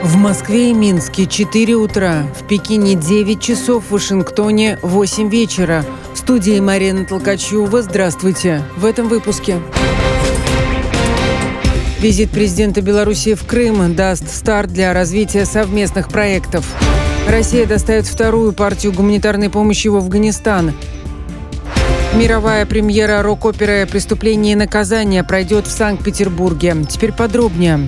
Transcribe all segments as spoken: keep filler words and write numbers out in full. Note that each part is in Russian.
В Москве и Минске четыре утра, в Пекине девять часов, в Вашингтоне восемь вечера. В студии Марина Толкачева. Здравствуйте. В этом выпуске. Визит президента Беларуси в Крым даст старт для развития совместных проектов. Россия доставит вторую партию гуманитарной помощи в Афганистан. Мировая премьера рок-оперы «Преступление и наказание» пройдет в Санкт-Петербурге. Теперь подробнее.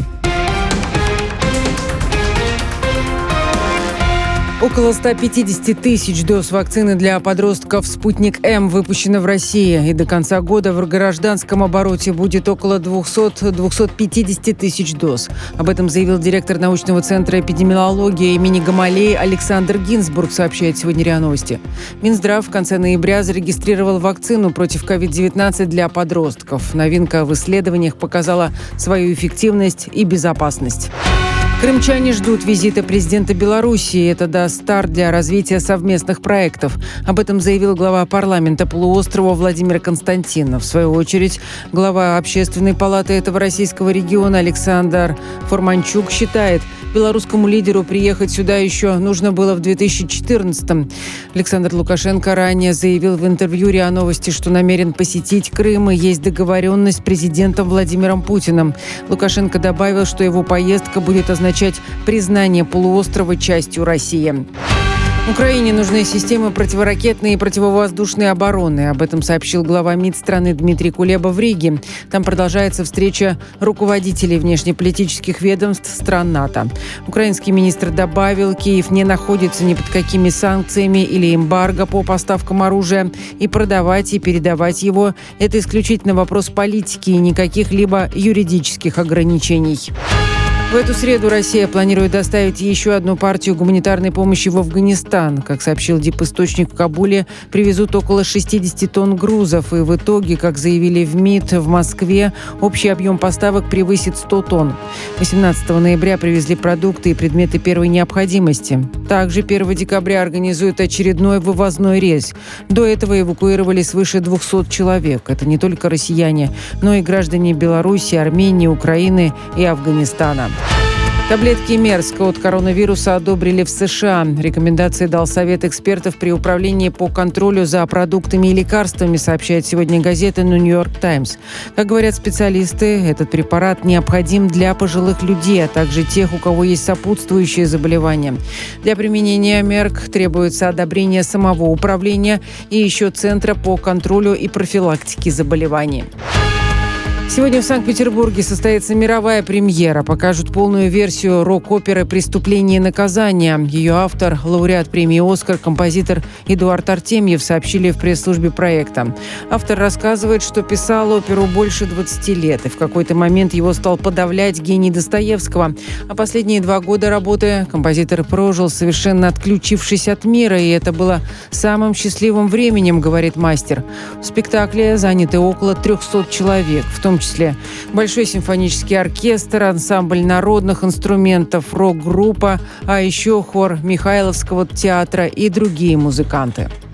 Около ста пятидесяти тысяч доз вакцины для подростков «Спутник М» выпущено в России. И до конца года в гражданском обороте будет около двухсот — двухсот пятидесяти тысяч доз. Об этом заявил директор научного центра эпидемиологии имени Гамалеи Александр Гинзбург, сообщает сегодня РИА Новости. Минздрав в конце ноября зарегистрировал вакцину против ковид девятнадцать для подростков. Новинка в исследованиях показала свою эффективность и безопасность. Крымчане ждут визита президента Беларуси. Это даст старт для развития совместных проектов. Об этом заявил глава парламента полуострова Владимир Константинов. В свою очередь, глава Общественной палаты этого российского региона Александр Форманчук считает, белорусскому лидеру приехать сюда еще нужно было в две тысячи четырнадцатом. Александр Лукашенко ранее заявил в интервью РИА Новости, что намерен посетить Крым, и есть договоренность с президентом Владимиром Путиным. Лукашенко добавил, что его поездка будет означать признание полуострова частью России. Украине нужны системы противоракетной и противовоздушной обороны. Об этом сообщил глава МИД страны Дмитрий Кулеба в Риге. Там продолжается встреча руководителей внешнеполитических ведомств стран НАТО. Украинский министр добавил, Киев не находится ни под какими санкциями или эмбарго по поставкам оружия, и продавать и передавать его – это исключительно вопрос политики и никаких либо юридических ограничений. В эту среду Россия планирует доставить еще одну партию гуманитарной помощи в Афганистан. Как сообщил диписточник в Кабуле, привезут около шестидесяти тонн грузов. И в итоге, как заявили в МИД, в Москве общий объем поставок превысит сто тонн. восемнадцатого ноября привезли продукты и предметы первой необходимости. Также первого декабря организуют очередной вывозной рейс. До этого эвакуировали свыше двухсот человек. Это не только россияне, но и граждане Беларуси, Армении, Украины и Афганистана. Таблетки Мерск от коронавируса одобрили в США. Рекомендации дал Совет экспертов при Управлении по контролю за продуктами и лекарствами, сообщает сегодня газета «Нью-Йорк Таймс». Как говорят специалисты, этот препарат необходим для пожилых людей, а также тех, у кого есть сопутствующие заболевания. Для применения Мерк требуется одобрение самого управления и еще Центра по контролю и профилактике заболеваний. Сегодня в Санкт-Петербурге состоится мировая премьера. Покажут полную версию рок-оперы «Преступление и наказание». Ее автор, лауреат премии «Оскар», композитор Эдуард Артемьев, сообщили в пресс-службе проекта. Автор рассказывает, что писал оперу больше двадцати лет, и в какой-то момент его стал подавлять гений Достоевского. А последние два года работы композитор прожил, совершенно отключившись от мира, и это было самым счастливым временем, говорит мастер. В спектакле заняты около трехсот человек, в том числе большой симфонический оркестр, ансамбль народных инструментов, рок-группа, а еще хор Михайловского театра и другие музыканты.